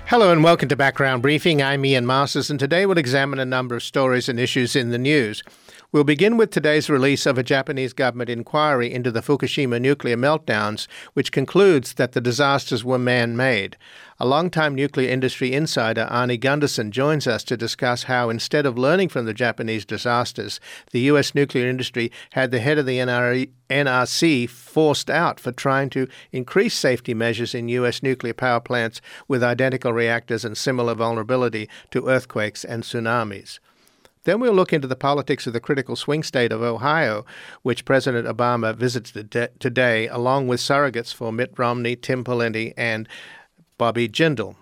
Hello and welcome to Background Briefing. I'm Ian Masters, and today we'll examine a number of stories and issues in the news. We'll begin with today's release of a Japanese government inquiry into the Fukushima nuclear meltdowns, which concludes that the disasters were man-made. A longtime nuclear industry insider, Arnie Gundersen, joins us to discuss how, instead of learning from the Japanese disasters, the U.S. nuclear industry had the head of the NRC forced out for trying to increase safety measures in U.S. nuclear power plants with identical reactors and similar vulnerability to earthquakes and tsunamis. Then we'll look into the politics of the critical swing state of Ohio, which President Obama visits today, along with surrogates for Mitt Romney, Tim Pawlenty, and Bobby Jindal.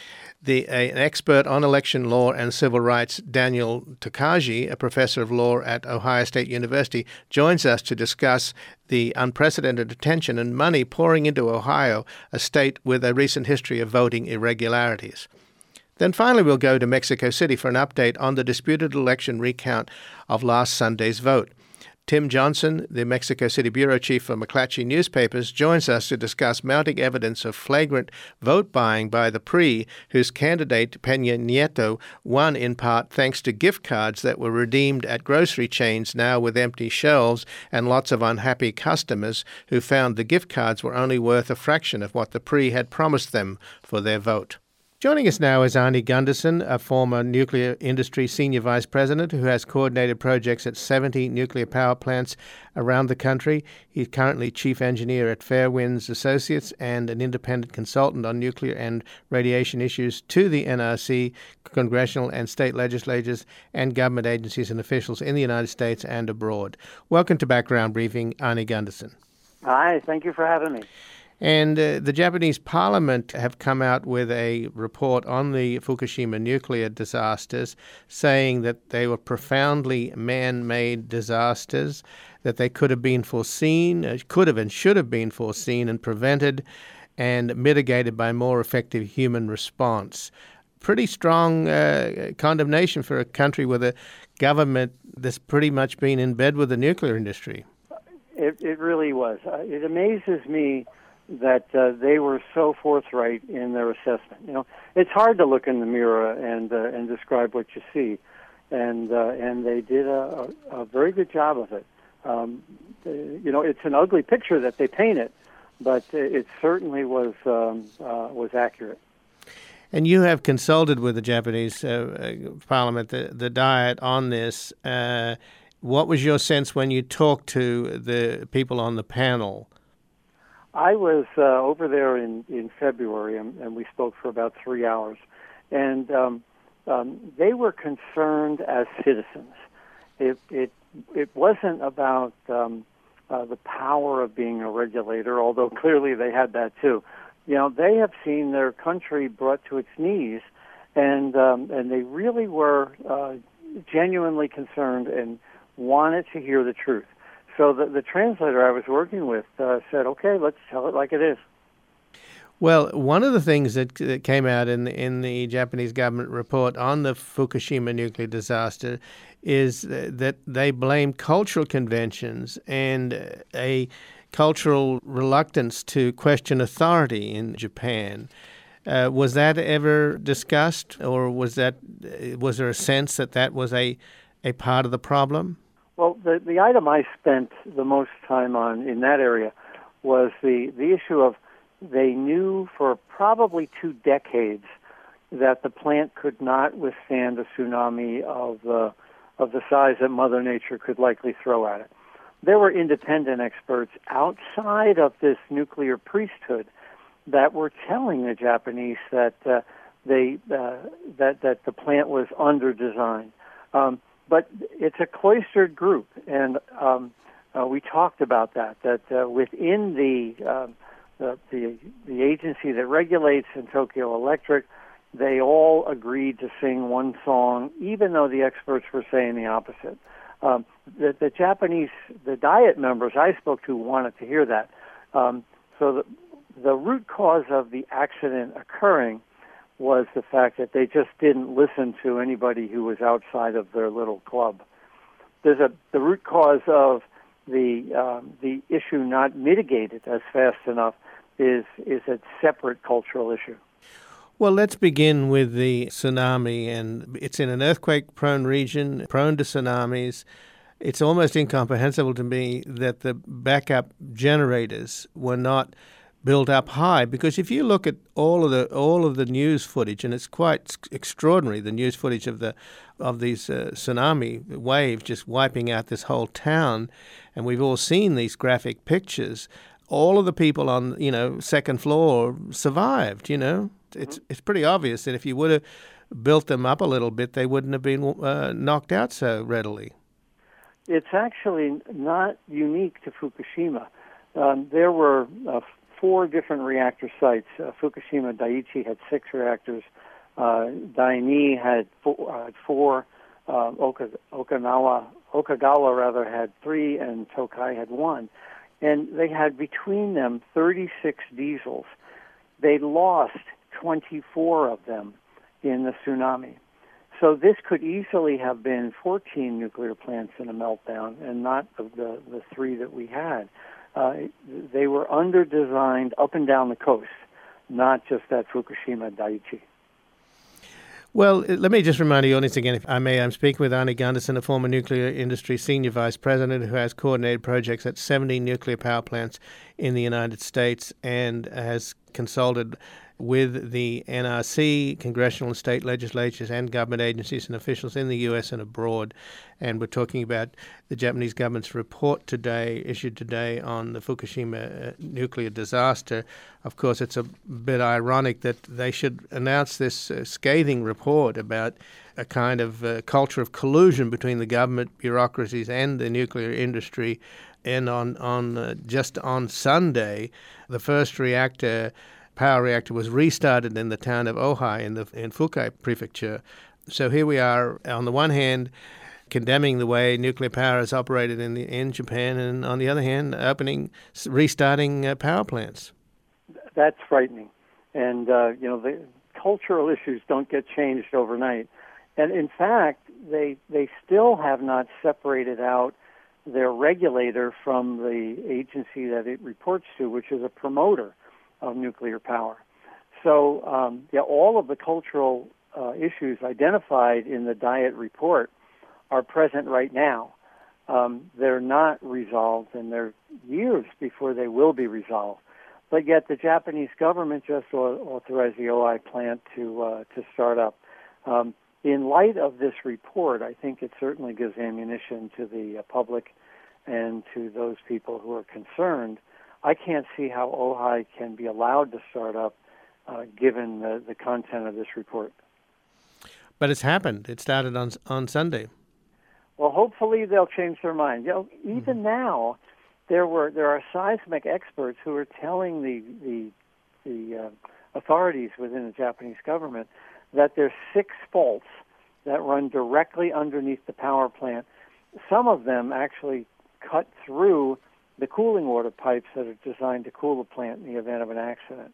An expert on election law and civil rights, Daniel Tokaji, a professor of law at Ohio State University, joins us to discuss the unprecedented attention and money pouring into Ohio, a state with a recent history of voting irregularities. Then finally, we'll go to Mexico City for an update on the disputed election recount of last Sunday's vote. Tim Johnson, the Mexico City bureau chief for McClatchy Newspapers, joins us to discuss mounting evidence of flagrant vote buying by the PRI, whose candidate, Peña Nieto, won in part thanks to gift cards that were redeemed at grocery chains now with empty shelves and lots of unhappy customers who found the gift cards were only worth a fraction of what the PRI had promised them for their vote. Joining us now is Arnie Gundersen, a former nuclear industry senior vice president who has coordinated projects at 70 nuclear power plants around the country. He's currently chief engineer at Fairwinds Associates and an independent consultant on nuclear and radiation issues to the NRC, congressional and state legislatures, and government agencies and officials in the United States and abroad. Welcome to Background Briefing, Arnie Gundersen. Hi, thank you for having me. And the Japanese parliament have come out with a report on the Fukushima nuclear disasters, saying that they were profoundly man-made disasters, that they could have been foreseen, could have and should have been foreseen and prevented and mitigated by more effective human response. Pretty strong condemnation for a country with a government that's pretty much been in bed with the nuclear industry. It really was. It amazes me that they were so forthright in their assessment. You know, it's hard to look in the mirror and describe what you see, and they did a very good job of it. It's an ugly picture that they painted, but it certainly was accurate. And you have consulted with the Japanese Parliament, the Diet, on this. What was your sense when you talked to the people on the panel? I was over there in February, and we spoke for about 3 hours. And they were concerned as citizens. It wasn't about the power of being a regulator, although clearly they had that too. You know, they have seen their country brought to its knees, and they really were genuinely concerned and wanted to hear the truth. So the translator I was working with said, okay, let's tell it like it is. Well, one of the things that came out in the Japanese government report on the Fukushima nuclear disaster is that they blame cultural conventions and a cultural reluctance to question authority in Japan. Was that ever discussed, or was there a sense that was a part of the problem? Well, the item I spent the most time on in that area was the issue of they knew for probably 2 decades that the plant could not withstand a tsunami of the size that Mother Nature could likely throw at it. There were independent experts outside of this nuclear priesthood that were telling the Japanese that that the plant was under-designed. But it's a cloistered group, and we talked about that within the agency that regulates in Tokyo Electric, they all agreed to sing one song, even though the experts were saying the opposite. The Japanese, the Diet members I spoke to wanted to hear that. So the root cause of the accident occurring was the fact that they just didn't listen to anybody who was outside of their little club. The root cause of the issue not mitigated as fast enough is a separate cultural issue. Well, let's begin with the tsunami, and it's in an earthquake-prone region, prone to tsunamis. It's almost incomprehensible to me that the backup generators were not built up high, because if you look at all of the news footage, and it's quite extraordinary, the news footage of these tsunami waves just wiping out this whole town, and we've all seen these graphic pictures. All of the people on second floor survived. It's pretty obvious that if you would have built them up a little bit, they wouldn't have been knocked out so readily. It's actually not unique to Fukushima. There were 4 different reactor sites. Fukushima Daiichi had 6 reactors. Daini had 4. Okagawa had 3, and Tokai had 1. And they had between them 36 diesels. They lost 24 of them in the tsunami. So this could easily have been 14 nuclear plants in a meltdown, and not the 3 that we had. They were under-designed up and down the coast, not just at Fukushima Daiichi. Well, let me just remind the audience again, if I may. I'm speaking with Arnie Gundersen, a former nuclear industry senior vice president who has coordinated projects at 70 nuclear power plants in the United States and has consulted with the NRC, congressional and state legislatures, and government agencies and officials in the U.S. and abroad. And we're talking about the Japanese government's report issued today on the Fukushima nuclear disaster. Of course, it's a bit ironic that they should announce this scathing report about a kind of culture of collusion between the government bureaucracies and the nuclear industry. And just on Sunday, the first power reactor was restarted in the town of Ohai in Fukai Prefecture. So here we are, on the one hand, condemning the way nuclear power is operated in Japan, and on the other hand, restarting power plants. That's frightening. And, the cultural issues don't get changed overnight. And in fact, they still have not separated out their regulator from the agency that it reports to, which is a promoter of nuclear power. So, all of the cultural issues identified in the Diet report are present right now. They're not resolved, and they're years before they will be resolved. But yet the Japanese government just authorized the Ohai plant to start up. In light of this report, I think it certainly gives ammunition to the public and to those people who are concerned. I can't see how Ohai can be allowed to start up given the content of this report. But it's happened. It started on Sunday. Well, hopefully they'll change their mind. Even now, there are seismic experts who are telling the authorities within the Japanese government that there's 6 faults that run directly underneath the power plant. Some of them actually cut through the cooling water pipes that are designed to cool the plant in the event of an accident.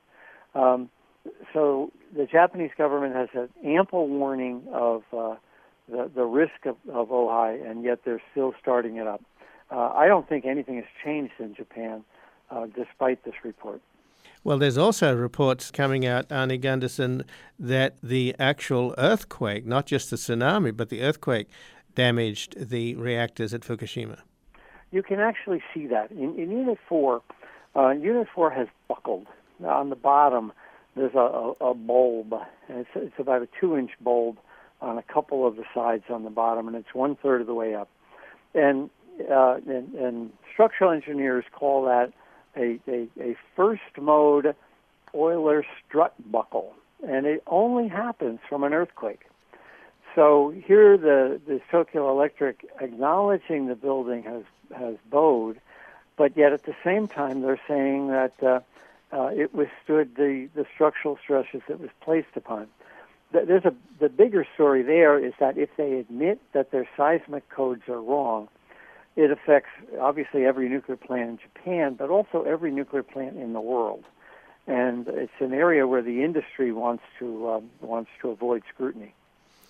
So the Japanese government has had ample warning of the risk of Ohai, and yet they're still starting it up. I don't think anything has changed in Japan despite this report. Well, there's also reports coming out, Arnie Gundersen, that the actual earthquake, not just the tsunami, but the earthquake, damaged the reactors at Fukushima. You can actually see that. In Unit 4, Unit 4 has buckled. On the bottom, there's a bulb, and it's about a 2-inch bulb on a couple of the sides on the bottom, and it's 1/3 of the way up. And structural engineers call that a first mode Euler strut buckle, and it only happens from an earthquake. So here the Tokyo Electric, acknowledging the building has bowed, but yet at the same time they're saying that it withstood the structural stresses it was placed upon. The bigger story there is that if they admit that their seismic codes are wrong, it affects obviously every nuclear plant in Japan, but also every nuclear plant in the world. And it's an area where the industry wants to avoid scrutiny.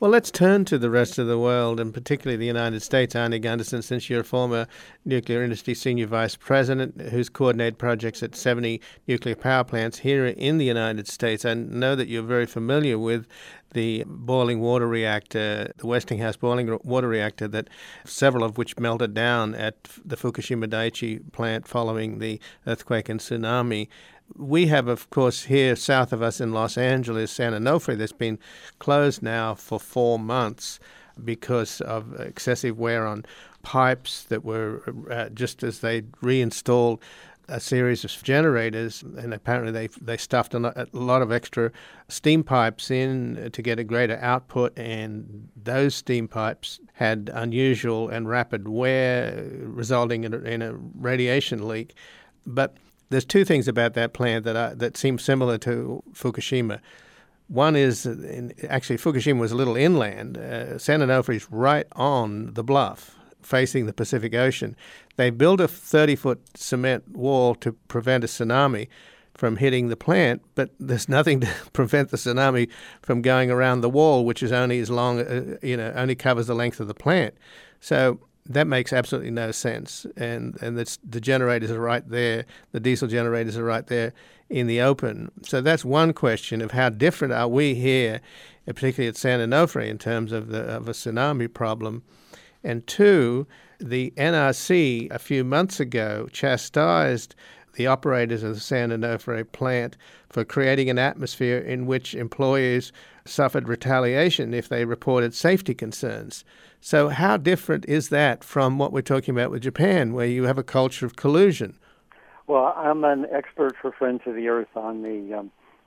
Well, let's turn to the rest of the world, and particularly the United States, Arnie Gundersen, since you're a former nuclear industry senior vice president who's coordinated projects at 70 nuclear power plants here in the United States. I know that you're very familiar with the boiling water reactor, the Westinghouse boiling water reactor, that several of which melted down at the Fukushima Daiichi plant following the earthquake and tsunami. We have, of course, here south of us in Los Angeles, San Onofre, that's been closed now for 4 months because of excessive wear on pipes that were just as they reinstalled a series of generators, and apparently they stuffed a lot of extra steam pipes in to get a greater output, and those steam pipes had unusual and rapid wear, resulting in a radiation leak. But there's two things about that plant that seem similar to Fukushima. One is, actually, Fukushima was a little inland. San Onofre is right on the bluff, facing the Pacific Ocean. They built a 30-foot cement wall to prevent a tsunami from hitting the plant, but there's nothing to prevent the tsunami from going around the wall, which is only as long, only covers the length of the plant. So that makes absolutely no sense. And the generators are right there. The diesel generators are right there in the open. So that's one question of how different are we here, particularly at San Onofre, in terms of a tsunami problem. And two, the NRC a few months ago chastised the operators of the San Onofre plant for creating an atmosphere in which employees suffered retaliation if they reported safety concerns. So how different is that from what we're talking about with Japan, where you have a culture of collusion? Well, I'm an expert for Friends of the Earth on the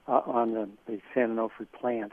San Onofre plant.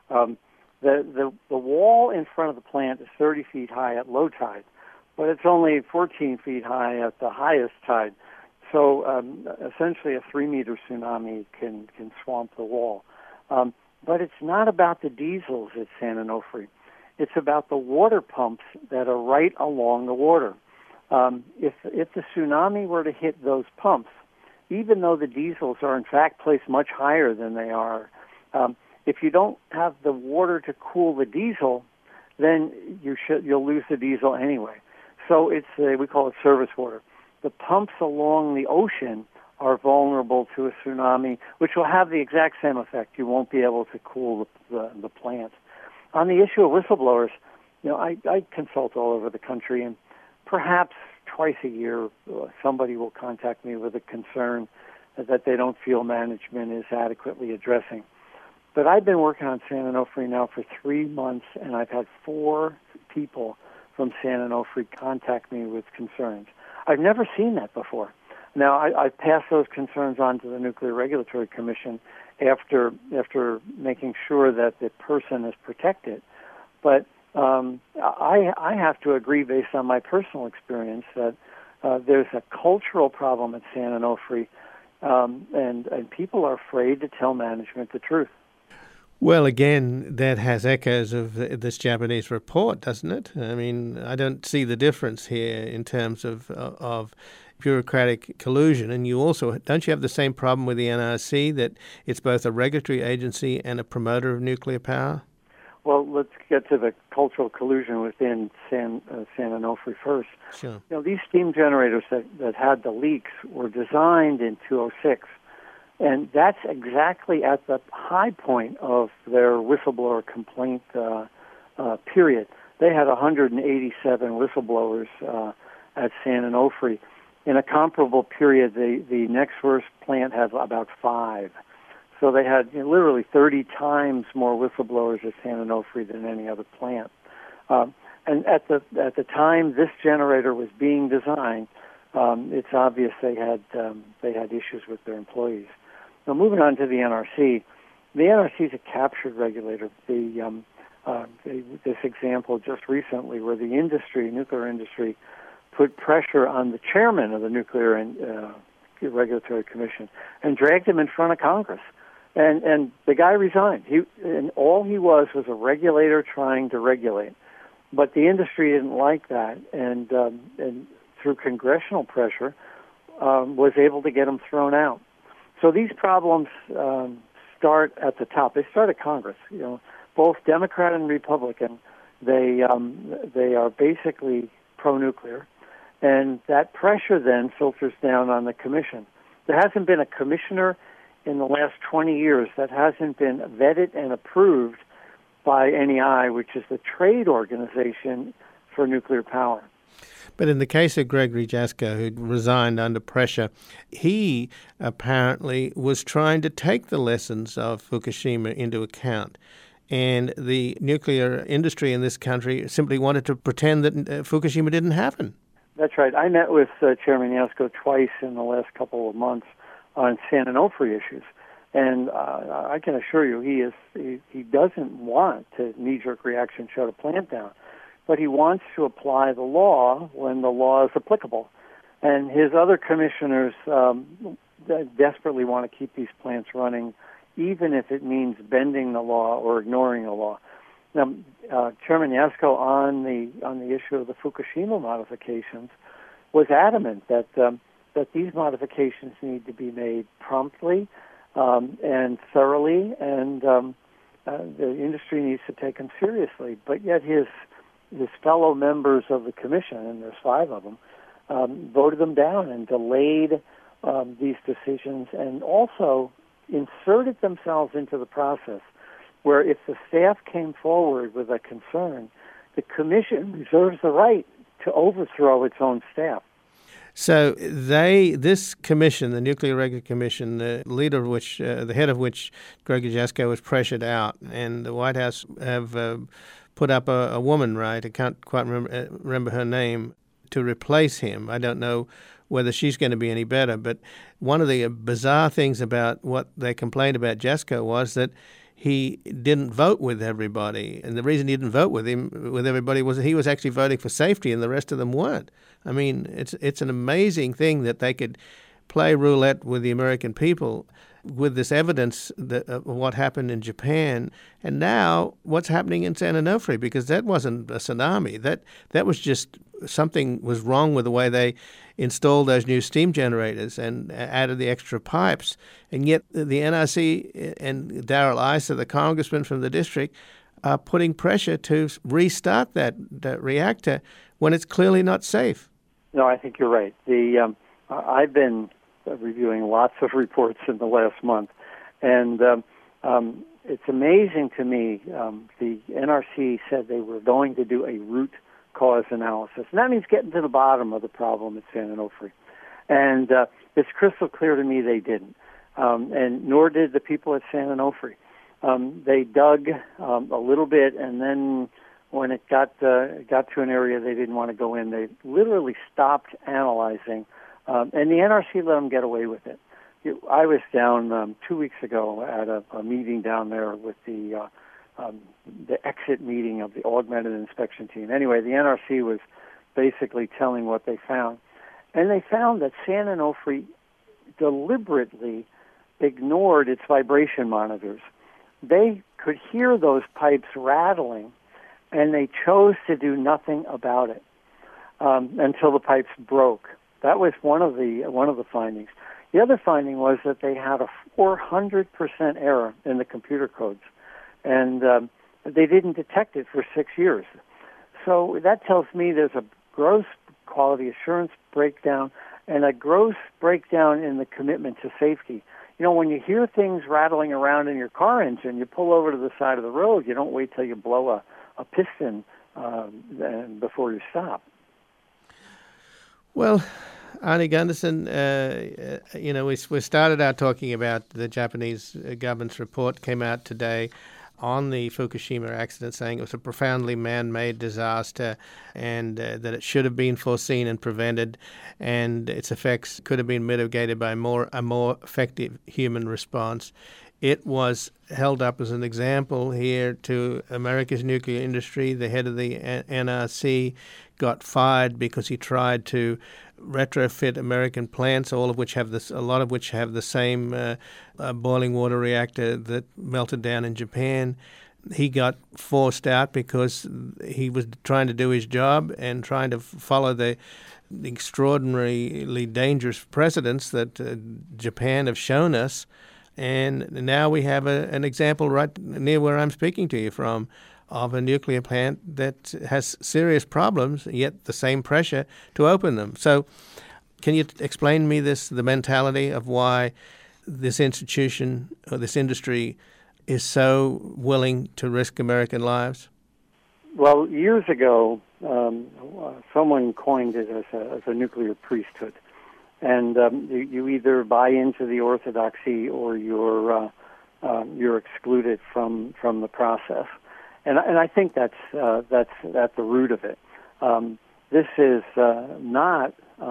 The wall in front of the plant is 30 feet high at low tide, but it's only 14 feet high at the highest tide. So essentially a 3-meter tsunami can swamp the wall. But it's not about the diesels at San Onofre. It's about the water pumps that are right along the water. If the tsunami were to hit those pumps, even though the diesels are in fact placed much higher than they are, if you don't have the water to cool the diesel, then you'll lose the diesel anyway. So we call it service water. The pumps along the ocean are vulnerable to a tsunami, which will have the exact same effect. You won't be able to cool the plant. On the issue of whistleblowers, I consult all over the country, and perhaps twice a year somebody will contact me with a concern that they don't feel management is adequately addressing. But I've been working on San Onofre now for 3 months, and I've had 4 people from San Onofre contact me with concerns. I've never seen that before. Now, I passed those concerns on to the Nuclear Regulatory Commission after making sure that the person is protected. But I have to agree, based on my personal experience, that there's a cultural problem at San Onofre, and people are afraid to tell management the truth. Well, again, that has echoes of this Japanese report, doesn't it? I mean, I don't see the difference here in terms of bureaucratic collusion. And don't you have the same problem with the NRC, that it's both a regulatory agency and a promoter of nuclear power? Well, let's get to the cultural collusion within San Onofre first. Sure. These steam generators that had the leaks were designed in 2006. And that's exactly at the high point of their whistleblower complaint period. They had 187 whistleblowers at San Onofre. In a comparable period, the next worst plant had about 5. So they had literally 30 times more whistleblowers at San Onofre than any other plant. And at the time this generator was being designed, it's obvious they had issues with their employees. Now, moving on to the NRC is a captured regulator. This example just recently, where the nuclear industry, put pressure on the chairman of the Nuclear Regulatory Commission and dragged him in front of Congress. And the guy resigned. All he was a regulator trying to regulate. But the industry didn't like that, and through congressional pressure, was able to get him thrown out. So these problems start at the top. They start at Congress. both Democrat and Republican, they are basically pro-nuclear, and that pressure then filters down on the commission. There hasn't been a commissioner in the last 20 years that hasn't been vetted and approved by NEI, which is the trade organization for nuclear power. But in the case of Gregory Jaczko, who resigned under pressure, he apparently was trying to take the lessons of Fukushima into account. And the nuclear industry in this country simply wanted to pretend that Fukushima didn't happen. That's right. I met with Chairman Jaczko twice in the last couple of months on San Onofre issues. And I can assure you he doesn't want to knee-jerk reaction shut a plant down. But he wants to apply the law when the law is applicable. And his other commissioners desperately want to keep these plants running, even if it means bending the law or ignoring the law. Now, Chairman Jaczko on the issue of the Fukushima modifications was adamant that these modifications need to be made promptly and thoroughly, and the industry needs to take them seriously. But yet his fellow members of the commission, and there's 5 of them, voted them down and delayed these decisions, and also inserted themselves into the process where if the staff came forward with a concern, the commission reserves the right to overthrow its own staff. So this commission, the Nuclear Regulatory Commission, the leader of which, the head of which, Gregory Jaczko, was pressured out, and the White House have put up a woman, right? I can't quite remember her name, to replace him. I don't know whether she's going to be any better, but one of the bizarre things about what they complained about Jaczko was that he didn't vote with everybody. And the reason he didn't vote with everybody was that he was actually voting for safety and the rest of them weren't. I mean, it's an amazing thing that they could play roulette with the American people with this evidence of what happened in Japan, and now what's happening in San Onofre, because that wasn't a tsunami. That was just something was wrong with the way they installed those new steam generators and added the extra pipes. And yet the NRC and Darrell Issa, the congressman from the district, are putting pressure to restart that reactor when it's clearly not safe. No, I think you're right. I've been reviewing lots of reports in the last month, and it's amazing to me. The NRC said they were going to do a root cause analysis, and that means getting to the bottom of the problem at San Onofre. And it's crystal clear to me they didn't, and nor did the people at San Onofre. They dug a little bit, and then when it got to an area they didn't want to go in, they literally stopped analyzing. And the NRC let them get away with it. I was down 2 weeks ago at a meeting down there with the exit meeting of the augmented inspection team. Anyway, the NRC was basically telling what they found. And they found that San Onofre deliberately ignored its vibration monitors. They could hear those pipes rattling, and they chose to do nothing about it until the pipes broke. That was one of the findings. The other finding was that they had a 400% error in the computer codes, and they didn't detect it for 6 years. So that tells me there's a gross quality assurance breakdown and a gross breakdown in the commitment to safety. You know, when you hear things rattling around in your car engine, you pull over to the side of the road. You don't wait till you blow a piston before you stop. Well, Arnie Gundersen, we started out talking about the Japanese government's report came out today on the Fukushima accident, saying it was a profoundly man-made disaster and that it should have been foreseen and prevented, and its effects could have been mitigated by a more effective human response. It was held up as an example here to America's nuclear industry. The head of the NRC got fired because he tried to retrofit American plants, a lot of which have the same boiling water reactor that melted down in Japan. He got forced out because he was trying to do his job and trying to follow the extraordinarily dangerous precedents that Japan have shown us And now we have an example right near where I'm speaking to you from of a nuclear plant that has serious problems, yet the same pressure to open them. So can you explain to me the mentality of why this institution or this industry is so willing to risk American lives? Well, years ago, someone coined it as a nuclear priesthood. And you either buy into the orthodoxy or you're excluded from the process, and I think that's at the root of it. This is not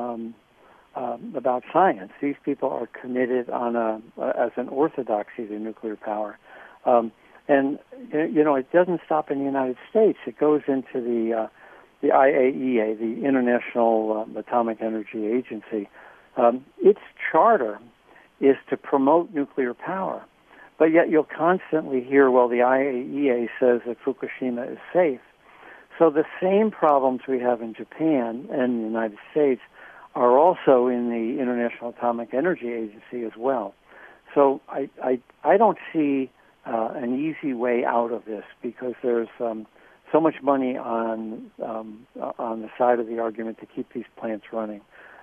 about science. These people are committed as an orthodoxy to nuclear power, and it doesn't stop in the United States. It goes into the IAEA, the International Atomic Energy Agency. Its charter is to promote nuclear power, but yet you'll constantly hear, well, the IAEA says that Fukushima is safe. So the same problems we have in Japan and the United States are also in the International Atomic Energy Agency as well. So I don't see an easy way out of this, because there's so much money on the side of the argument to keep these plants running.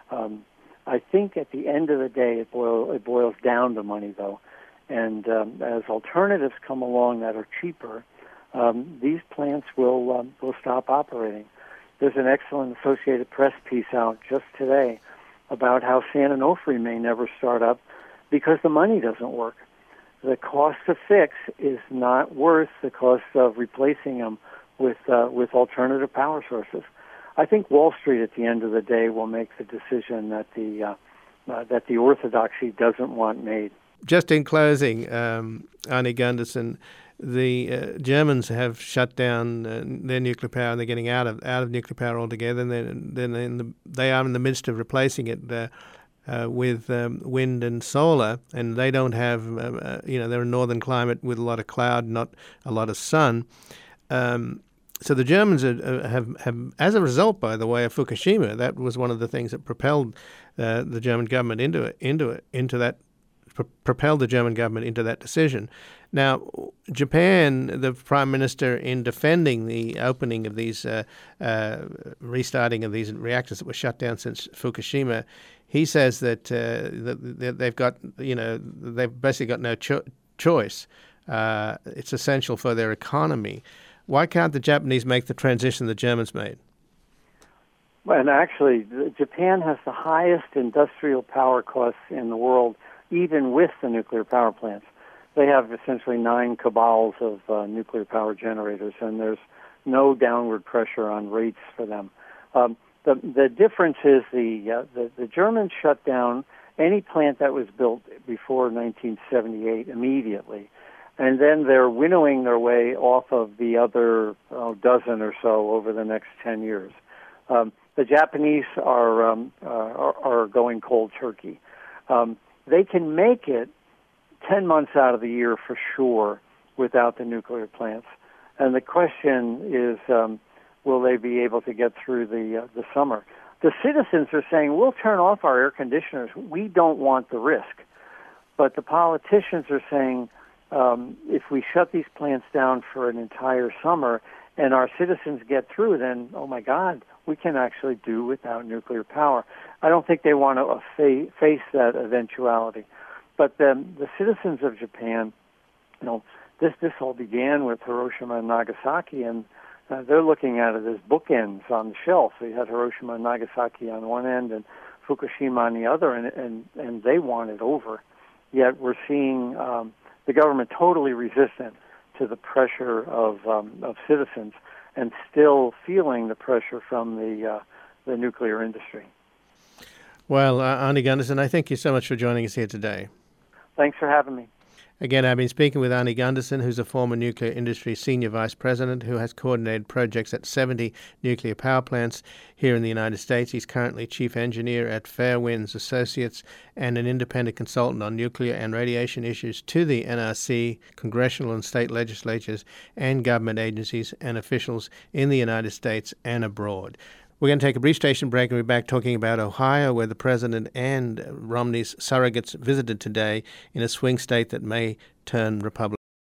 I think at the end of the day, it boils down to money, though. And as alternatives come along that are cheaper, these plants will stop operating. There's an excellent Associated Press piece out just today about how San Onofre may never start up because the money doesn't work. The cost to fix is not worth the cost of replacing them with alternative power sources. I think Wall Street at the end of the day will make the decision that the orthodoxy doesn't want made. Just in closing, Arnie Gundersen, the Germans have shut down their nuclear power, and they're getting out of nuclear power altogether. And then they are in the midst of replacing it with wind and solar, and they don't have they're a northern climate with a lot of cloud, not a lot of sun. So the Germans have, as a result, by the way, of Fukushima, that was one of the things that propelled the German government propelled the German government into that decision. Now, Japan, the Prime Minister, in defending the opening of these, restarting of these reactors that were shut down since Fukushima, he says that they've got, they've basically got no choice. It's essential for their economy. Why can't the Japanese make the transition the Germans made? Well, and actually, Japan has the highest industrial power costs in the world, even with the nuclear power plants. They have essentially 9 cabals of nuclear power generators, and there's no downward pressure on rates for them. The difference is the Germans shut down any plant that was built before 1978 immediately. And then they're winnowing their way off of the other dozen or so over the next 10 years. The Japanese are going cold turkey. They can make it 10 months out of the year for sure without the nuclear plants. And the question is, will they be able to get through the summer? The citizens are saying, we'll turn off our air conditioners. We don't want the risk. But the politicians are saying, if we shut these plants down for an entire summer and our citizens get through, then, oh my God, we can actually do without nuclear power. I don't think they want to face that eventuality. But the citizens of Japan, this all began with Hiroshima and Nagasaki, and they're looking at it as bookends on the shelf. So you had Hiroshima and Nagasaki on one end and Fukushima on the other, and they want it over. Yet we're seeing the government totally resistant to the pressure of citizens, and still feeling the pressure from the nuclear industry. Well, Arnie Gundersen, I thank you so much for joining us here today. Thanks for having me. Again, I've been speaking with Arnie Gundersen, who's a former nuclear industry senior vice president who has coordinated projects at 70 nuclear power plants here in the United States. He's currently chief engineer at Fairwinds Associates and an independent consultant on nuclear and radiation issues to the NRC, congressional and state legislatures, and government agencies and officials in the United States and abroad. We're going to take a brief station break and be back talking about Ohio, where the president and Romney's surrogates visited today in a swing state that may turn Republican.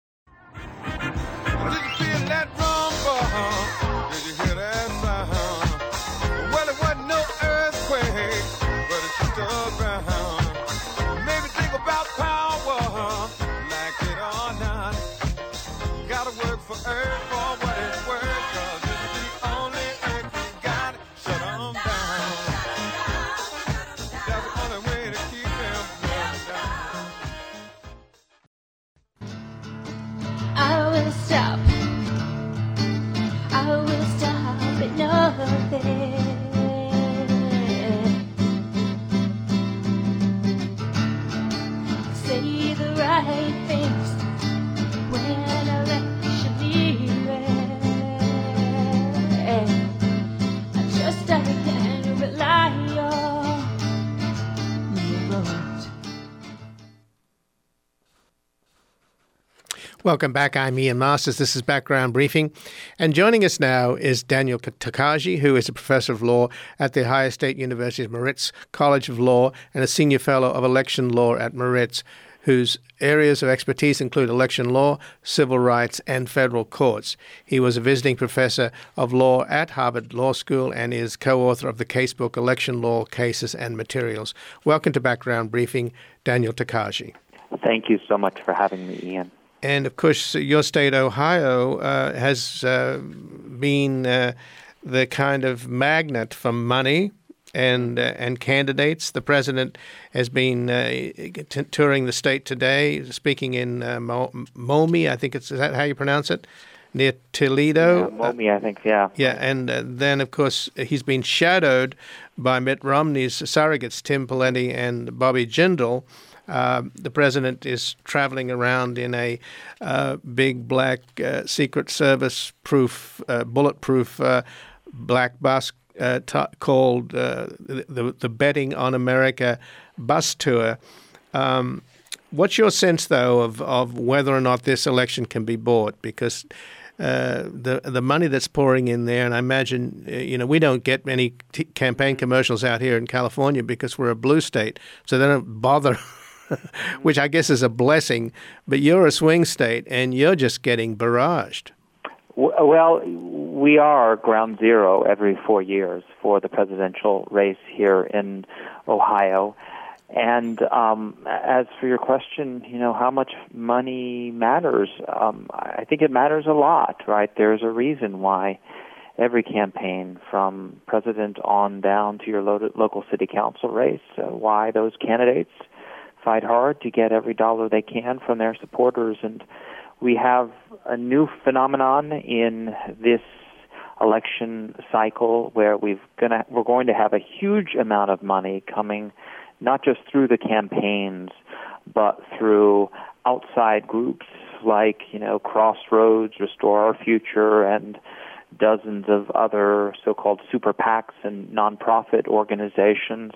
Welcome back. I'm Ian Masters. This is Background Briefing. And joining us now is Daniel Takaji, who is a professor of law at the Ohio State University's Moritz College of Law and a senior fellow of election law at Moritz, whose areas of expertise include election law, civil rights, and federal courts. He was a visiting professor of law at Harvard Law School and is co-author of the casebook Election Law Cases and Materials. Welcome to Background Briefing, Daniel Takaji. Thank you so much for having me, Ian. And, of course, your state, Ohio, has been the kind of magnet for money and candidates. The president has been touring the state today, speaking in Momi, I think is that how you pronounce it? Near Toledo. Yeah, Momi, I think, yeah. Yeah, and then, of course, he's been shadowed by Mitt Romney's surrogates, Tim Pawlenty and Bobby Jindal. The president is traveling around in a big black Secret Service bulletproof black bus called the Betting on America bus tour. What's your sense, though, of whether or not this election can be bought? Because the money that's pouring in there, and I imagine, we don't get many campaign commercials out here in California because we're a blue state, so they don't bother. Which I guess is a blessing, but you're a swing state and you're just getting barraged. Well, we are ground zero every 4 years for the presidential race here in Ohio. And as for your question, how much money matters, I think it matters a lot, right? There's a reason why every campaign, from president on down to your local city council race, why those candidates fight hard to get every dollar they can from their supporters. And we have a new phenomenon in this election cycle where we're going to have a huge amount of money coming not just through the campaigns, but through outside groups like, Crossroads, Restore Our Future, and dozens of other so-called super PACs and nonprofit organizations.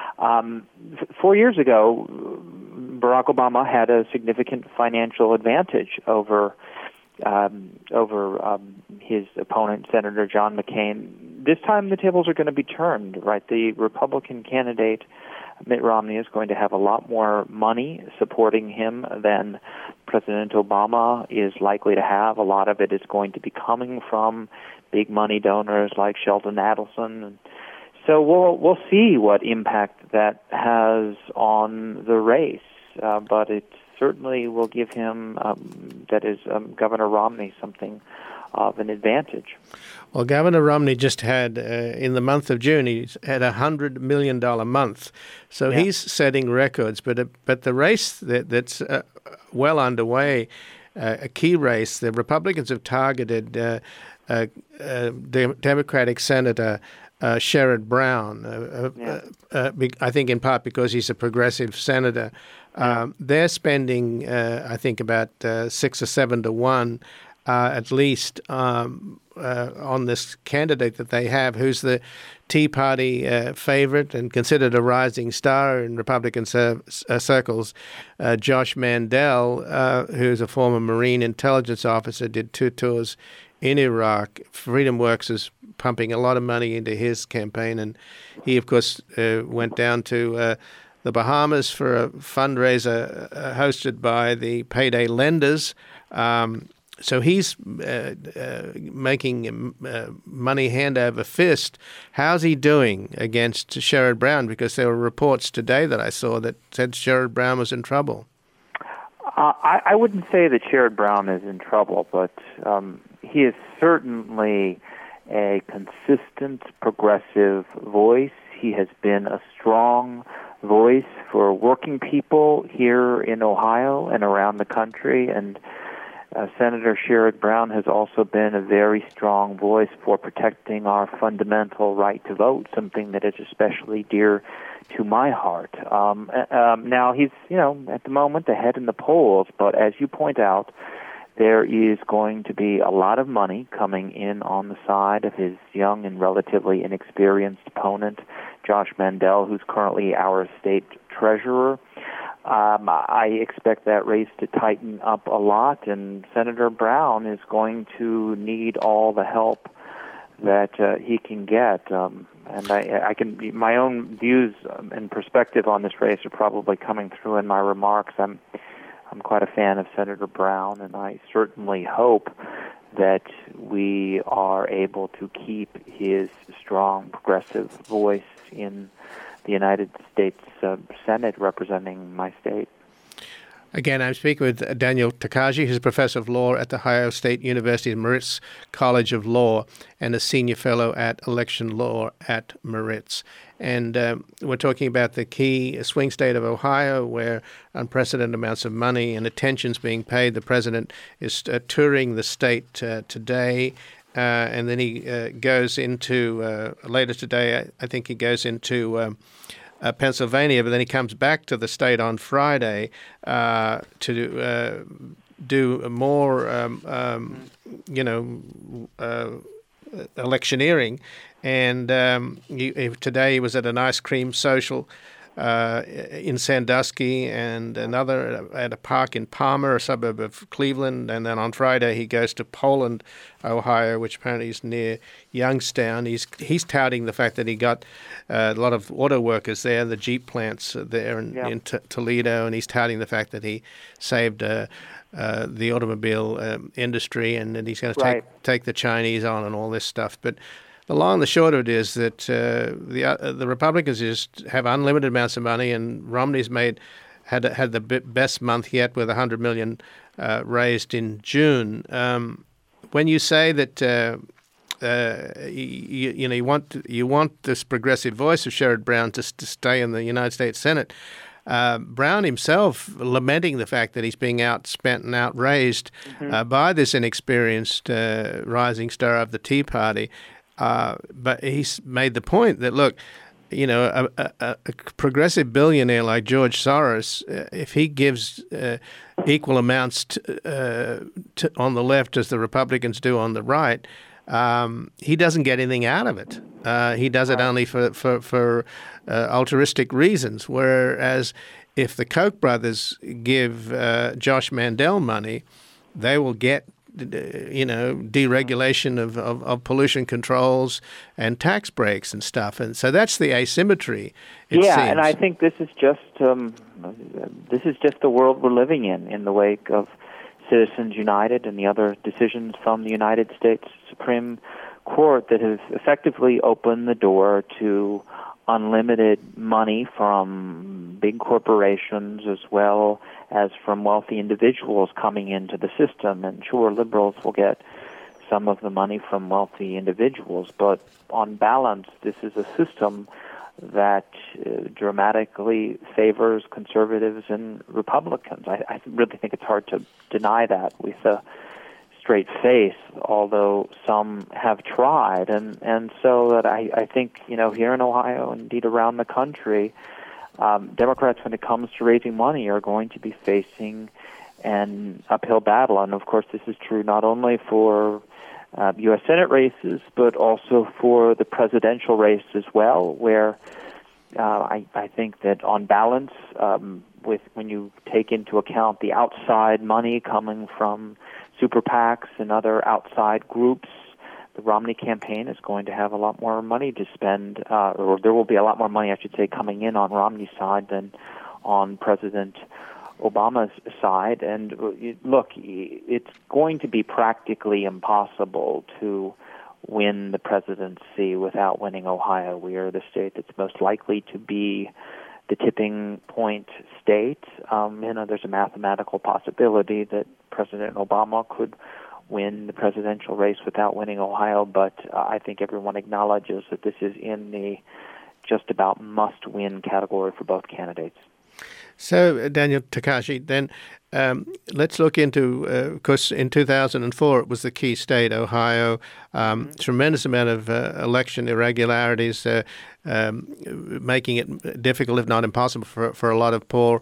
4 years ago, Barack Obama had a significant financial advantage over his opponent, Senator John McCain. This time the tables are going to be turned, right? The Republican candidate, Mitt Romney, is going to have a lot more money supporting him than President Obama is likely to have. A lot of it is going to be coming from big money donors like Sheldon Adelson. So we'll see what impact that has on the race, but it certainly will give him, Governor Romney, something of an advantage. Well, Governor Romney just had, in the month of June, he's had a $100 million month. So yeah. He's setting records. But the race that's well underway, a key race, the Republicans have targeted Democratic Senator Sherrod Brown, I think in part because he's a progressive senator. They're spending, I think, about 6 or 7 to 1 at least on this candidate that they have, who's the Tea Party favorite and considered a rising star in Republican circles, Josh Mandel, who's a former Marine intelligence officer, did 2 tours in Iraq. FreedomWorks has pumping a lot of money into his campaign. And he, of course, went down to the Bahamas for a fundraiser hosted by the payday lenders. So he's making money hand over fist. How's he doing against Sherrod Brown? Because there were reports today that I saw that said Sherrod Brown was in trouble. I wouldn't say that Sherrod Brown is in trouble, but he is certainly a consistent, progressive voice. He has been a strong voice for working people here in Ohio and around the country, and Senator Sherrod Brown has also been a very strong voice for protecting our fundamental right to vote, something that is especially dear to my heart. Now, he's, at the moment ahead in the polls, but as you point out, there is going to be a lot of money coming in on the side of his young and relatively inexperienced opponent, Josh Mandel, who's currently our state treasurer. I expect that race to tighten up a lot, and Senator Brown is going to need all the help that he can get. And I can, my own views and perspective on this race are probably coming through in my remarks. I'm quite a fan of Senator Brown, and I certainly hope that we are able to keep his strong progressive voice in the United States Senate representing my state. Again, I'm speaking with Daniel Tokaji, who's a professor of law at The Ohio State University Moritz College of Law and a senior fellow at election law at Moritz. And we're talking about the key swing state of Ohio, where unprecedented amounts of money and attention's being paid. The president is touring the state today, and then he goes into, later today, I think he goes into Pennsylvania, but then he comes back to the state on Friday to do more, electioneering. And today he was at an ice cream social in Sandusky, and another at a park in Palmer, a suburb of Cleveland. And then on Friday he goes to Poland, Ohio, which apparently is near Youngstown. He's touting the fact that he got a lot of auto workers there, the Jeep plants there in Toledo, and he's touting the fact that he saved the automobile industry, and that he's going to take the Chinese on and all this stuff. But the long and the short of it is that the Republicans just have unlimited amounts of money, and Romney's had the best month yet with $100 million raised in June. When you say that you want this progressive voice of Sherrod Brown to stay in the United States Senate, Brown himself lamenting the fact that he's being outspent and outraised by this inexperienced rising star of the Tea Party. But he's made the point that, look, a progressive billionaire like George Soros, if he gives equal amounts on the left as the Republicans do on the right, he doesn't get anything out of it. He does it only for altruistic reasons. Whereas if the Koch brothers give Josh Mandel money, they will get deregulation of pollution controls and tax breaks and stuff, and so that's the asymmetry. It seems. And I think this is just the world we're living in the wake of Citizens United and the other decisions from the United States Supreme Court that have effectively opened the door to unlimited money from big corporations as well as from wealthy individuals coming into the system. And sure, liberals will get some of the money from wealthy individuals, but on balance, this is a system that dramatically favors conservatives and Republicans. I really think it's hard to deny that with a straight face, although some have tried. And so that I think, here in Ohio, indeed around the country, Democrats, when it comes to raising money, are going to be facing an uphill battle. And, of course, this is true not only for U.S. Senate races, but also for the presidential race as well, where I think that on balance, when you take into account the outside money coming from super PACs and other outside groups the Romney campaign is going to have a lot more money to spend, or there will be a lot more money, I should say, coming in on Romney's side than on President Obama's side. And look, it's going to be practically impossible to win the presidency without winning Ohio. We are the state that's most likely to be the tipping point state. There's a mathematical possibility that President Obama could win the presidential race without winning Ohio, but I think everyone acknowledges that this is in the just about must-win category for both candidates. So, Daniel Takahashi, then let's look into, of course, in 2004, it was the key state, Ohio. Tremendous amount of election irregularities, making it difficult, if not impossible, for a lot of poor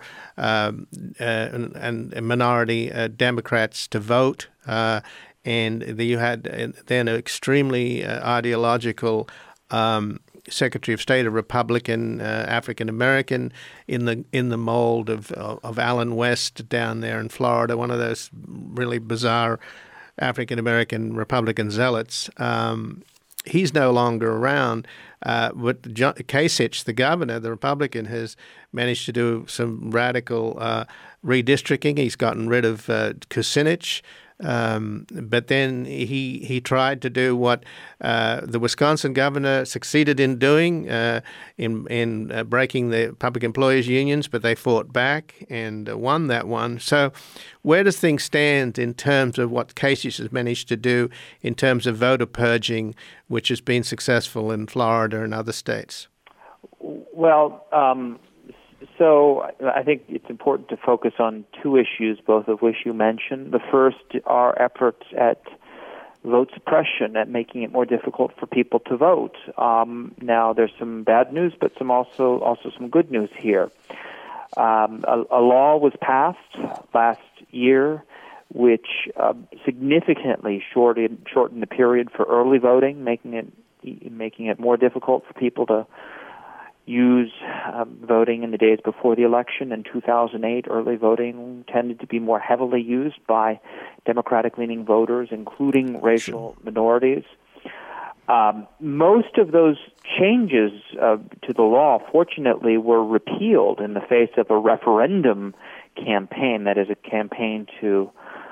and minority Democrats to vote. And you had then an extremely ideological Secretary of State, a Republican, African American, in the mold of Allen West down there in Florida, one of those really bizarre African American Republican zealots. He's no longer around, but Kasich, the governor, the Republican, has managed to do some radical redistricting. He's gotten rid of Kucinich. But then he tried to do what the Wisconsin governor succeeded in doing in breaking the public employees unions, but they fought back and won that one. So where does things stand in terms of what Kasich has managed to do in terms of voter purging, which has been successful in Florida and other states? Well, so I think it's important to focus on two issues, both of which you mentioned. The first are efforts at vote suppression, at making it more difficult for people to vote. Now, there's some bad news, but also some good news here. A law was passed last year which significantly shortened the period for early voting, making it more difficult for people to use voting in the days before the election. In 2008, early voting tended to be more heavily used by Democratic-leaning voters, including racial minorities. Most of those changes to the law, fortunately, were repealed in the face of a referendum campaign, that is, a campaign to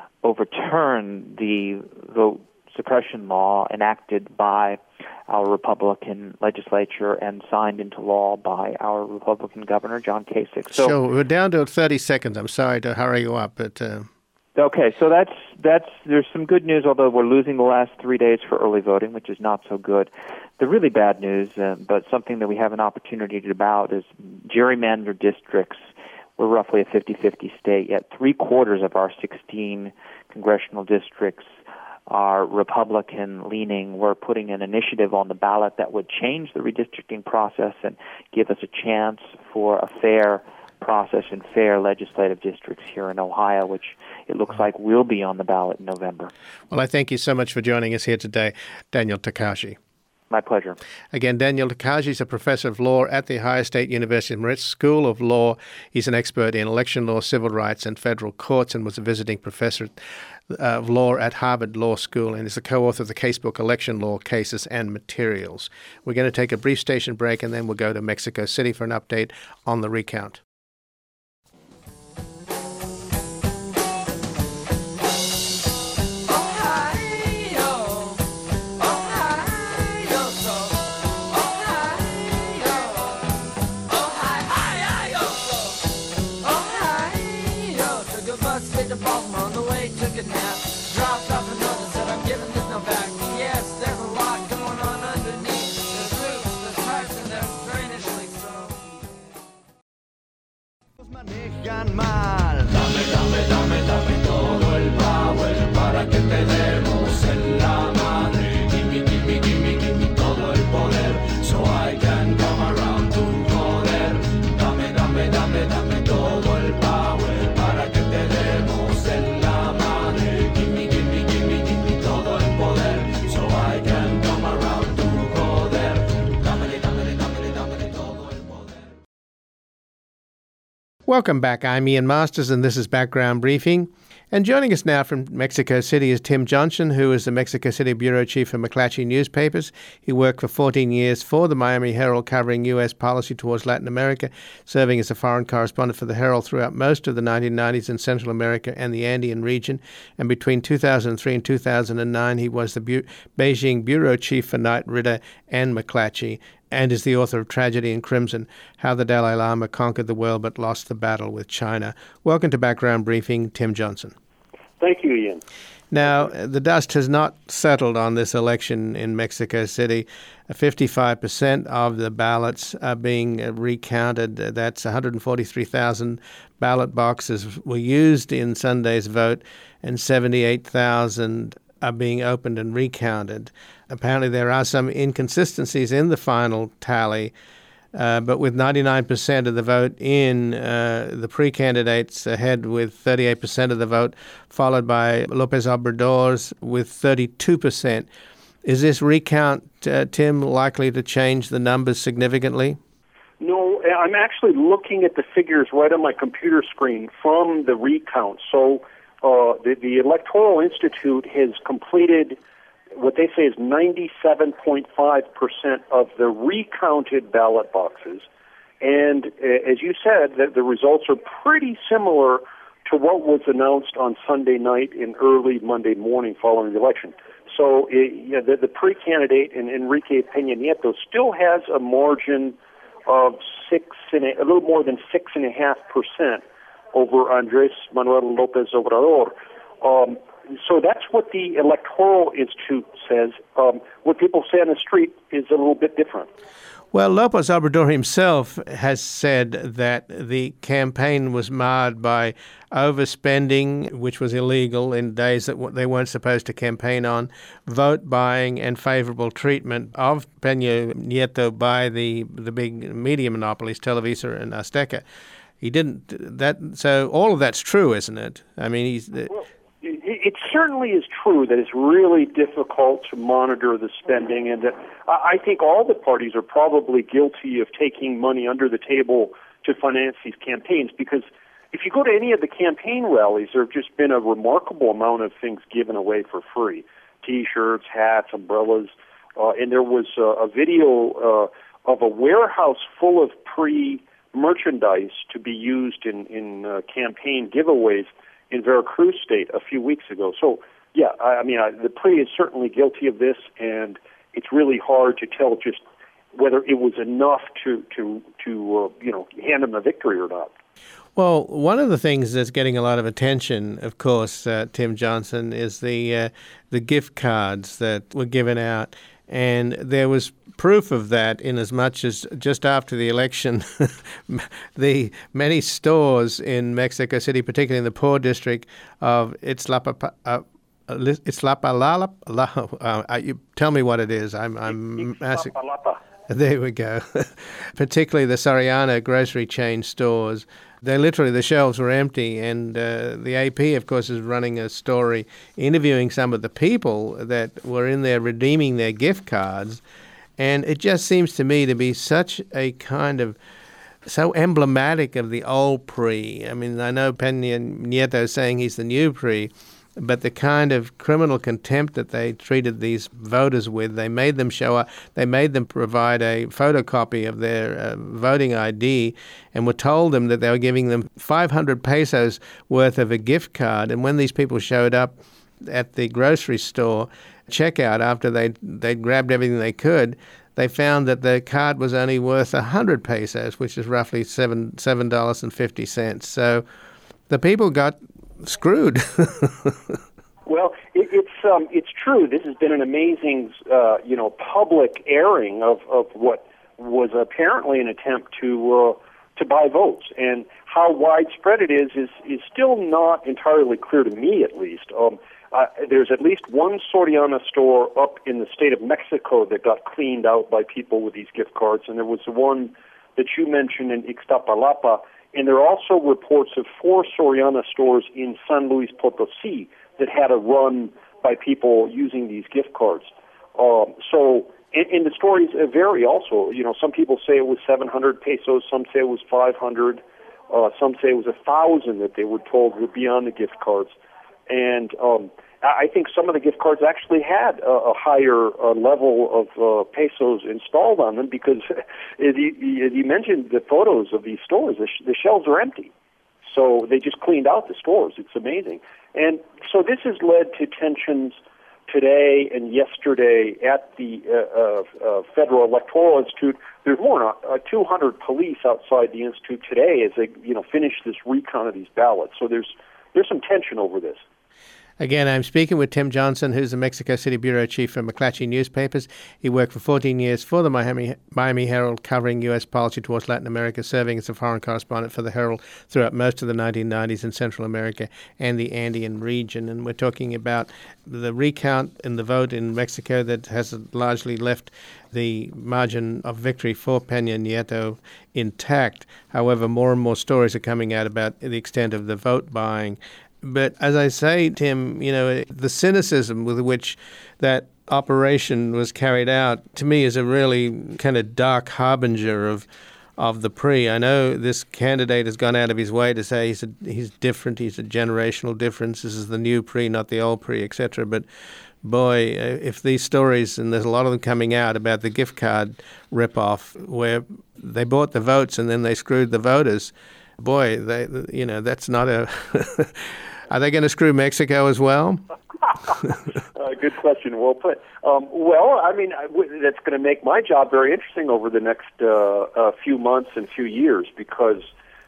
overturn the vote suppression law enacted by our Republican legislature and signed into law by our Republican governor, John Kasich. So we're down to 30 seconds. I'm sorry to hurry you up, but okay. So that's there's some good news, although we're losing the last 3 days for early voting, which is not so good. The really bad news, but something that we have an opportunity to about, is gerrymandered districts. We're roughly a 50-50 state, yet 3/4 of our 16 congressional districts are Republican-leaning. We're putting an initiative on the ballot that would change the redistricting process and give us a chance for a fair process and fair legislative districts here in Ohio, which it looks like will be on the ballot in November. Well, I thank you so much for joining us here today, Daniel Takahashi. My pleasure. Again, Daniel Takahashi is a professor of law at the Ohio State University Moritz School of Law. He's an expert in election law, civil rights, and federal courts, and was a visiting professor of law at Harvard Law School, and is the co-author of the casebook Election Law Cases and Materials. We're going to take a brief station break, and then we'll go to Mexico City for an update on the recount. Welcome back. I'm Ian Masters, and this is Background Briefing. And joining us now from Mexico City is Tim Johnson, who is the Mexico City bureau chief for McClatchy Newspapers. He worked for 14 years for the Miami Herald, covering U.S. policy towards Latin America, serving as a foreign correspondent for the Herald throughout most of the 1990s in Central America and the Andean region. And between 2003 and 2009, he was the Beijing bureau chief for Knight Ridder and McClatchy, and is the author of Tragedy in Crimson, How the Dalai Lama Conquered the World but Lost the Battle with China. Welcome to Background Briefing, Tim Johnson. Thank you, Ian. Now, the dust has not settled on this election in Mexico City. 55% of the ballots are being recounted. That's 143,000 ballot boxes were used in Sunday's vote, and 78,000 are being opened and recounted. Apparently, there are some inconsistencies in the final tally. But with 99% of the vote in, the pre-candidates ahead with 38% of the vote, followed by López Obrador's with 32%. Is this recount, Tim, likely to change the numbers significantly? No, I'm actually looking at the figures right on my computer screen from the recount. So the Electoral Institute has completed what they say is 97.5% of the recounted ballot boxes. And as you said, the results are pretty similar to what was announced on Sunday night and early Monday morning following the election. So the pre-candidate, Enrique Peña Nieto, still has a margin of a little more than 6.5% over Andrés Manuel López Obrador. So that's what the Electoral Institute says. What people say on the street is a little bit different. Well, López Obrador himself has said that the campaign was marred by overspending, which was illegal in days that they weren't supposed to campaign on, vote buying, and favorable treatment of Peña Nieto by the big media monopolies, Televisa and Azteca. He didn't that. So all of that's true, isn't it? I mean, it certainly is true that it's really difficult to monitor the spending, and that I think all the parties are probably guilty of taking money under the table to finance these campaigns, because if you go to any of the campaign rallies, there have just been a remarkable amount of things given away for free. T-shirts, hats, umbrellas, and there was a video of a warehouse full of merchandise to be used in campaign giveaways in Veracruz State a few weeks ago. So, yeah, the PRI is certainly guilty of this, and it's really hard to tell just whether it was enough to hand them a victory or not. Well, one of the things that's getting a lot of attention, of course, Tim Johnson, is the gift cards that were given out. And there was proof of that in as much as just after the election, the many stores in Mexico City, particularly in the poor district of Iztapalapa, you tell me what it is. I'm asking. There we go. Particularly the Soriana grocery chain stores. The shelves were empty, and the AP, of course, is running a story interviewing some of the people that were in there redeeming their gift cards. And it just seems to me to be such a kind of so emblematic of the old PRI. I mean, I know Peña Nieto is saying he's the new PRI, but the kind of criminal contempt that they treated these voters with, they made them show up, they made them provide a photocopy of their voting ID, and were told them that they were giving them 500 pesos worth of a gift card. And when these people showed up at the grocery store checkout after they'd grabbed everything they could, they found that the card was only worth 100 pesos, which is roughly $7.50. So the people got screwed. Well, it's true. This has been an amazing, public airing of what was apparently an attempt to buy votes, and how widespread it is still not entirely clear to me, at least. There's at least one Soriana store up in the state of Mexico that got cleaned out by people with these gift cards, and there was the one that you mentioned in Iztapalapa. And there are also reports of 4 Soriana stores in San Luis Potosí that had a run by people using these gift cards. And the stories vary also. Some people say it was 700 pesos, some say it was 500, some say it was 1,000 that they were told would be on the gift cards. And I think some of the gift cards actually had a higher level of pesos installed on them because, as you mentioned, the photos of these stores, the shelves are empty. So they just cleaned out the stores. It's amazing. And so this has led to tensions today and yesterday at the Federal Electoral Institute. There's more than 200 police outside the institute today as they finish this recount of these ballots. So there's some tension over this. Again, I'm speaking with Tim Johnson, who's the Mexico City bureau chief for McClatchy Newspapers. He worked for 14 years for the Miami Herald, covering U.S. policy towards Latin America, serving as a foreign correspondent for the Herald throughout most of the 1990s in Central America and the Andean region. And we're talking about the recount in the vote in Mexico that has largely left the margin of victory for Peña Nieto intact. However, more and more stories are coming out about the extent of the vote buying. But as I say, Tim, the cynicism with which that operation was carried out, to me, is a really kind of dark harbinger of the PRI. I know this candidate has gone out of his way to say he's different, he's a generational difference, this is the new PRI, not the old PRI, etc. But boy, if these stories, and there's a lot of them coming out about the gift card ripoff, where they bought the votes and then they screwed the voters, boy, that's not a... Are they going to screw Mexico as well? Good question. Well put. That's going to make my job very interesting over the next few months and few years because,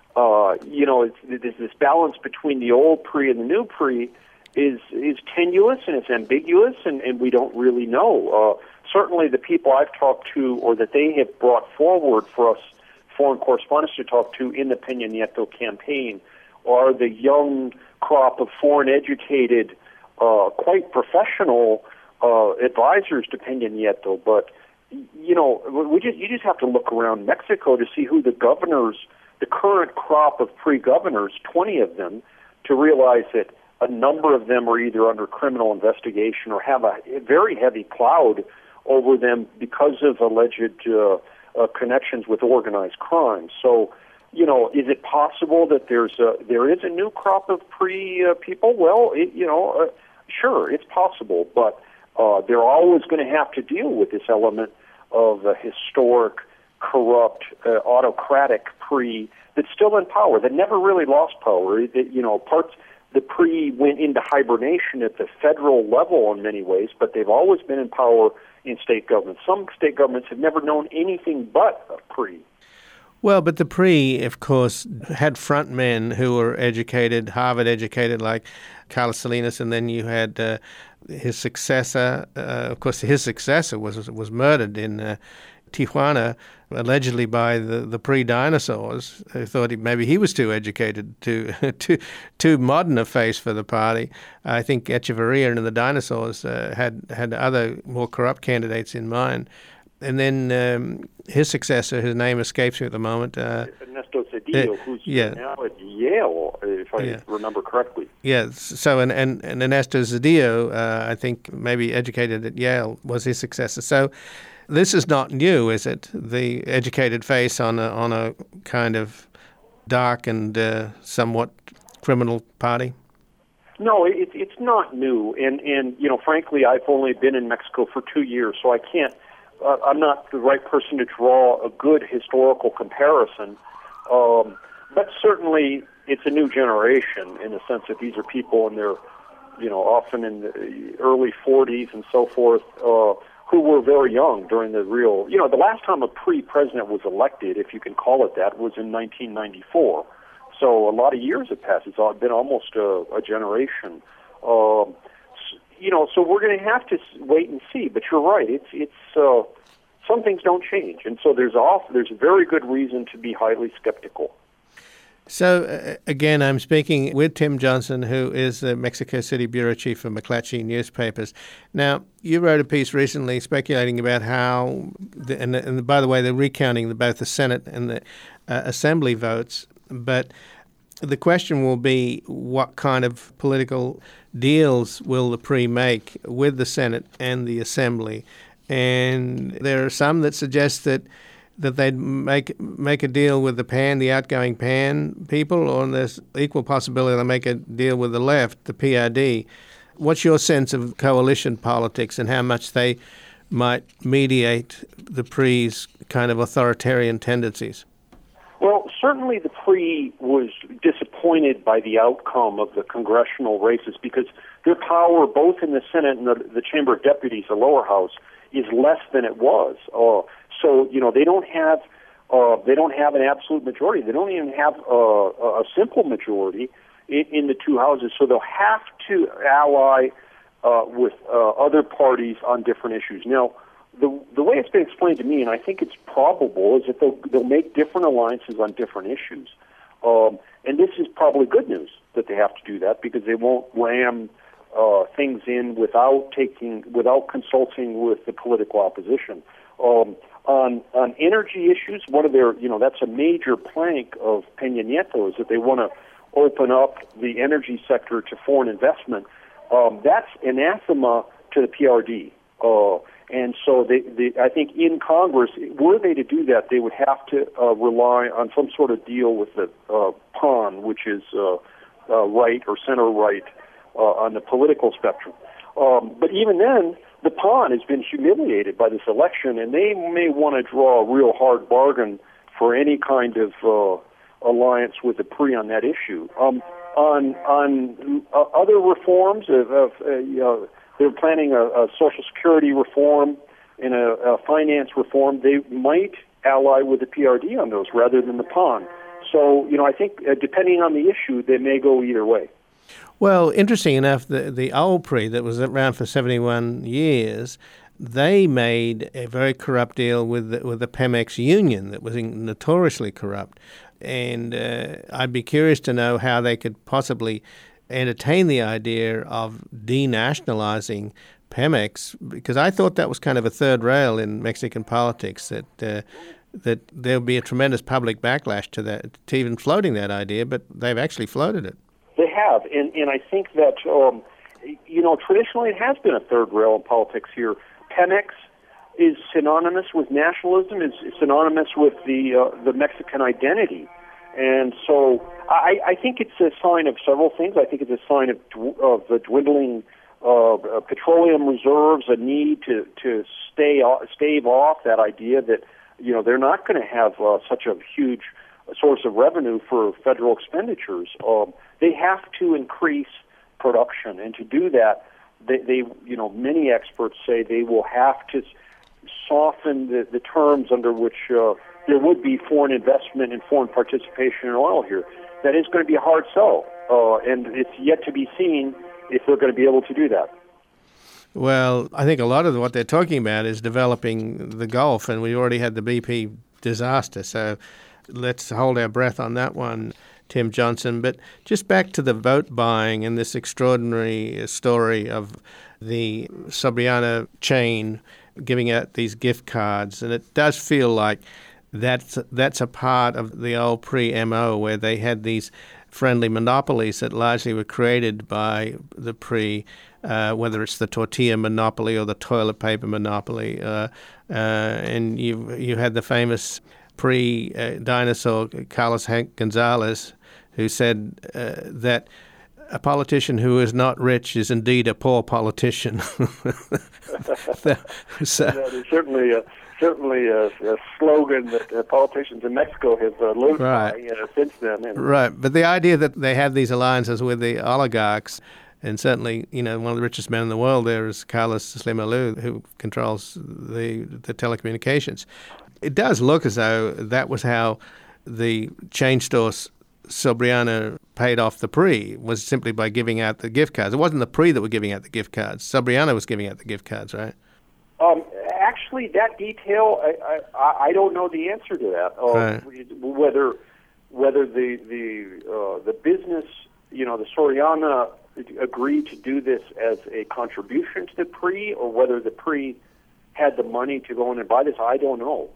this balance between the old PRI and the new PRI is tenuous and it's ambiguous, and we don't really know. Certainly the people I've talked to or that they have brought forward for us foreign correspondents to talk to in the Peña Nieto campaign are the young crop of foreign-educated, quite professional advisors to Peña Nieto. But, you just have to look around Mexico to see who the governors, the current crop of pre-governors, 20 of them, to realize that a number of them are either under criminal investigation or have a very heavy cloud over them because of alleged connections with organized crime. So, is it possible that there is a new crop of people? Well, sure, it's possible, but they're always going to have to deal with this element of a historic, corrupt, autocratic that's still in power, that never really lost power. The PRI went into hibernation at the federal level in many ways, but they've always been in power in state governments. Some state governments have never known anything but a PRI. Well, but the PRI, of course, had front men who were educated, Harvard educated, like Carlos Salinas, and then you had his successor. Of course, his successor was murdered in Tijuana, allegedly by the pre-dinosaurs, who thought maybe he was too educated, too modern a face for the party. I think Echeverria and the dinosaurs had other more corrupt candidates in mind. And then his successor, his name escapes me at the moment. Ernesto Zedillo, who's now at Yale, if I remember correctly. Yeah, so and Ernesto Zedillo, I think maybe educated at Yale, was his successor. So this is not new, is it? The educated face on a kind of dark and somewhat criminal party? No, it's not new. And frankly, I've only been in Mexico for 2 years, so I can't. I'm not the right person to draw a good historical comparison, but certainly it's a new generation in the sense that these are people in their, often in the early 40s and so forth, who were very young during the real, the last time a pre-president was elected, if you can call it that, was in 1994. So a lot of years have passed. It's been almost a generation. So we're going to have to wait and see. But you're right. It's some things don't change, and so there's very good reason to be highly skeptical. So again, I'm speaking with Tim Johnson, who is the Mexico City bureau chief for McClatchy Newspapers. Now, you wrote a piece recently speculating about how, and by the way, they're recounting both the Senate and the Assembly votes, but the question will be what kind of political deals will the PRI make with the Senate and the Assembly? And there are some that suggest that that they'd make a deal with the outgoing PAN people, or there's equal possibility they'll make a deal with the left, the PRD. What's your sense of coalition politics and how much they might mediate the PRI's kind of authoritarian tendencies? Well, certainly the PRI was disappointed by the outcome of the congressional races because their power, both in the Senate and the Chamber of Deputies, the lower house, is less than it was. So they don't have an absolute majority. They don't even have a simple majority in the two houses. So they'll have to ally with other parties on different issues. Now, the way it's been explained to me, and I think it's probable, is that they'll make different alliances on different issues. And this is probably good news that they have to do that because they won't ram things in without consulting with the political opposition. On energy issues, one of their, that's a major plank of Peña Nieto is that they want to open up the energy sector to foreign investment. That's anathema to the PRD. And so I think in Congress, were they to do that, they would have to rely on some sort of deal with the PAN, which is right or center-right on the political spectrum. But even then, the PAN has been humiliated by this election, and they may want to draw a real hard bargain for any kind of alliance with the PRI on that issue. On other reforms, they're planning a Social Security reform and a finance reform. They might ally with the PRD on those rather than the PAN. So, I think depending on the issue, they may go either way. Well, interesting enough, the old PRI that was around for 71 years, they made a very corrupt deal with the Pemex union that was notoriously corrupt. And I'd be curious to know how they could possibly entertain the idea of denationalizing Pemex, because I thought that was kind of a third rail in Mexican politics, that there'll be a tremendous public backlash to that, to even floating that idea, but they've actually floated it. They have, and I think that, traditionally it has been a third rail in politics here. Pemex is synonymous with nationalism, is synonymous with the Mexican identity. And so I think it's a sign of several things. I think it's a sign of the dwindling petroleum reserves, a need to stave off that idea that, they're not going to have such a huge source of revenue for federal expenditures. They have to increase production, and to do that, they many experts say they will have to soften the terms under which there would be foreign investment and foreign participation in oil here. That is going to be a hard sell, and it's yet to be seen if they're going to be able to do that. Well, I think a lot of what they're talking about is developing the Gulf, and we already had the BP disaster, so let's hold our breath on that one, Tim Johnson. But just back to the vote buying and this extraordinary story of the Soriana chain giving out these gift cards, and it does feel like that's a part of the old pre-MO where they had these friendly monopolies that largely were created by the PRI, whether it's the tortilla monopoly or the toilet paper monopoly. And you had the famous pre-dinosaur Carlos Gonzalez, who said that a politician who is not rich is indeed a poor politician. That is certainly a slogan that politicians in Mexico have lived by since then. Right, but the idea that they have these alliances with the oligarchs, and certainly, one of the richest men in the world there is Carlos Slim Alou, who controls the telecommunications. It does look as though that was how the chain store Soriana paid off the PRI, was simply by giving out the gift cards. It wasn't the PRI that were giving out the gift cards. Soriana was giving out the gift cards, right? Actually, that detail, I don't know the answer to that. Right. Whether the business, the Soriana agreed to do this as a contribution to the PRI, or whether the PRI had the money to go in and buy this, I don't know.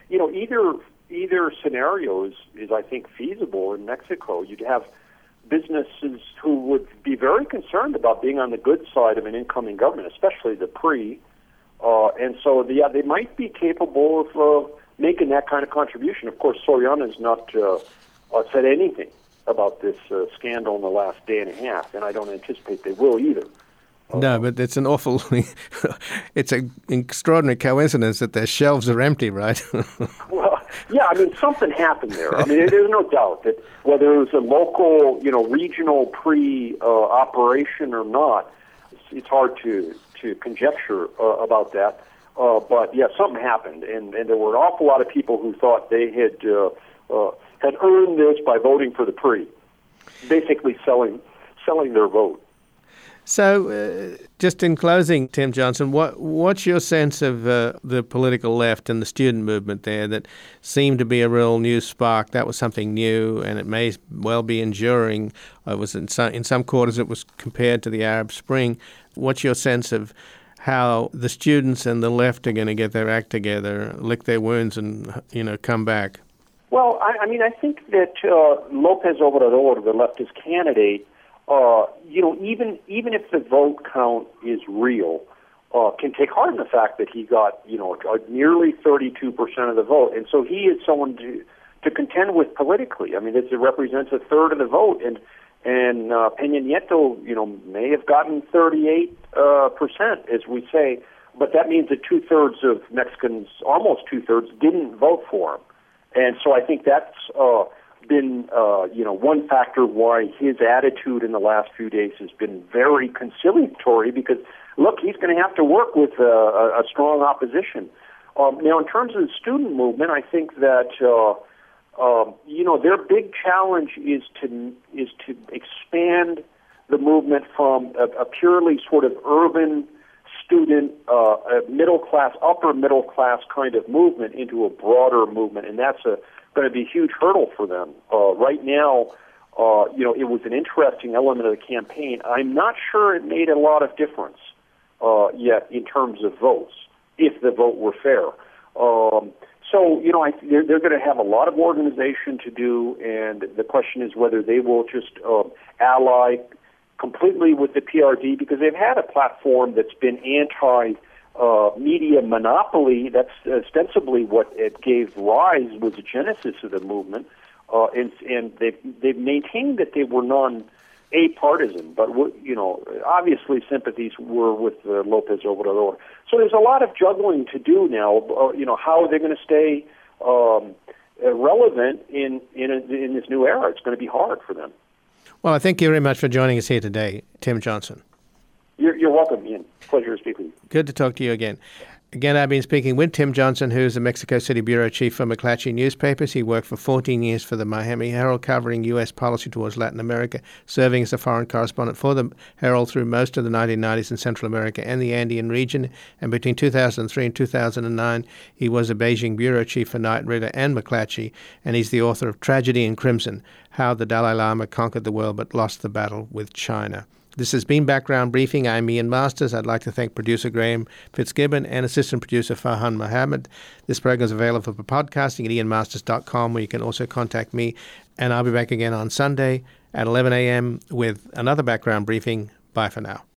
Either scenario is I think feasible in Mexico. You'd have businesses who would be very concerned about being on the good side of an incoming government, especially the PRI, and so they might be capable of making that kind of contribution. Of course, Soriana's not said anything about this scandal in the last day and a half, and I don't anticipate they will either. No, but it's it's an extraordinary coincidence that their shelves are empty, right? Well, yeah, I mean, something happened there. I mean, there's no doubt that whether it was a local, regional pre-operation or not, it's hard to conjecture about that. But yeah, something happened, and there were an awful lot of people who thought they had earned this by voting for the pre, basically selling their vote. So, just in closing, Tim Johnson, what's your sense of the political left and the student movement there that seemed to be a real new spark? That was something new, and it may well be enduring. It was in some quarters it was compared to the Arab Spring. What's your sense of how the students and the left are going to get their act together, lick their wounds, and come back? Well, I mean, I think that López Obrador, the leftist candidate, even if the vote count is real, can take heart in the fact that he got, nearly 32% of the vote. And so he is someone to contend with politically. I mean, it represents a third of the vote. And Peña Nieto, may have gotten 38%, as we say. But that means that two-thirds of Mexicans, almost two-thirds, didn't vote for him. And so I think that's been, one factor why his attitude in the last few days has been very conciliatory because, look, he's going to have to work with a strong opposition. Now, in terms of the student movement, I think that, their big challenge is to expand the movement from a purely sort of urban student, middle class, upper middle class kind of movement into a broader movement, and that's going to be a huge hurdle for them. Right now, it was an interesting element of the campaign. I'm not sure it made a lot of difference yet in terms of votes, if the vote were fair. They're going to have a lot of organization to do, and the question is whether they will just ally completely with the PRD because they've had a platform that's been anti-media monopoly. That's ostensibly what it gave rise, was the genesis of the movement, and they've maintained that they were non-partisan, but obviously sympathies were with López Obrador. So there's a lot of juggling to do now. How are they going to stay relevant in this new era? It's going to be hard for them. Well, I thank you very much for joining us here today, Tim Johnson. You're welcome, Ian. Pleasure to speak with you. Good to talk to you again. Again, I've been speaking with Tim Johnson, who's the Mexico City bureau chief for McClatchy Newspapers. He worked for 14 years for the Miami Herald, covering U.S. policy towards Latin America, serving as a foreign correspondent for the Herald through most of the 1990s in Central America and the Andean region. And between 2003 and 2009, he was a Beijing bureau chief for Knight Ridder and McClatchy, and he's the author of Tragedy in Crimson, How the Dalai Lama Conquered the World but Lost the Battle with China. This has been Background Briefing. I'm Ian Masters. I'd like to thank producer Graham Fitzgibbon and assistant producer Farhan Mohammed. This program is available for podcasting at ianmasters.com, where you can also contact me. And I'll be back again on Sunday at 11 a.m. with another Background Briefing. Bye for now.